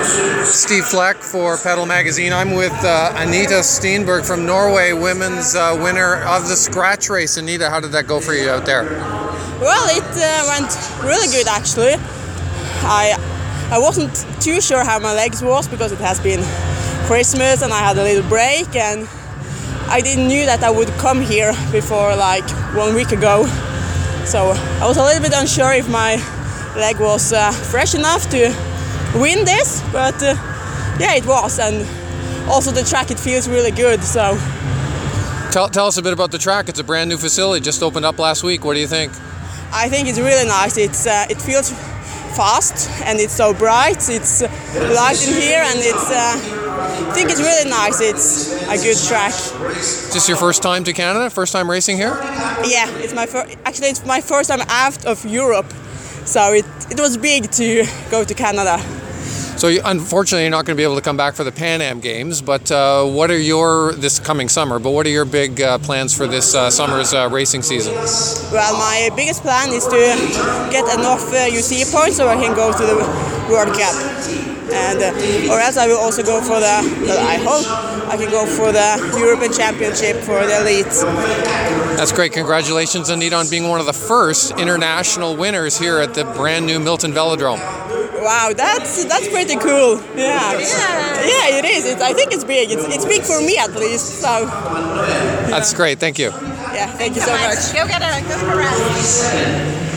Steve Fleck for Pedal Magazine. I'm with Anita Steenberg from Norway, women's winner of the scratch race. Anita, how did that go for you out there? Well, it went really good actually. I wasn't too sure how my legs was because it has been Christmas and I had a little break, and I didn't knew that I would come here before like 1 week ago. So I was a little bit unsure if my leg was fresh enough to win this, but yeah, it was, and also the track, it feels really good. So tell us a bit about the track. It's a brand new facility, just opened up last week. What do you think? I think it's really nice. It feels fast and it's so bright. It's light in here, and I think it's really nice. It's a good track. Is this your first time to Canada? First time racing here? Yeah, it's my first time out of Europe, so it was big to go to Canada. So unfortunately, you're not going to be able to come back for the Pan Am Games, but what are this coming summer? But what are your big plans for this summer's racing season? Well, my biggest plan is to get enough UCI points so I can go to the World Cup, and or else I will also go for I hope I can go for the European Championship for the elites. That's great. Congratulations, Anita, on being one of the first international winners here at the brand new Milton Velodrome. Wow, that's pretty cool. Yeah, it is. I think it's big. It's big for me at least. So that's great. Thank you. Yeah, thank you so much. Go get a rest.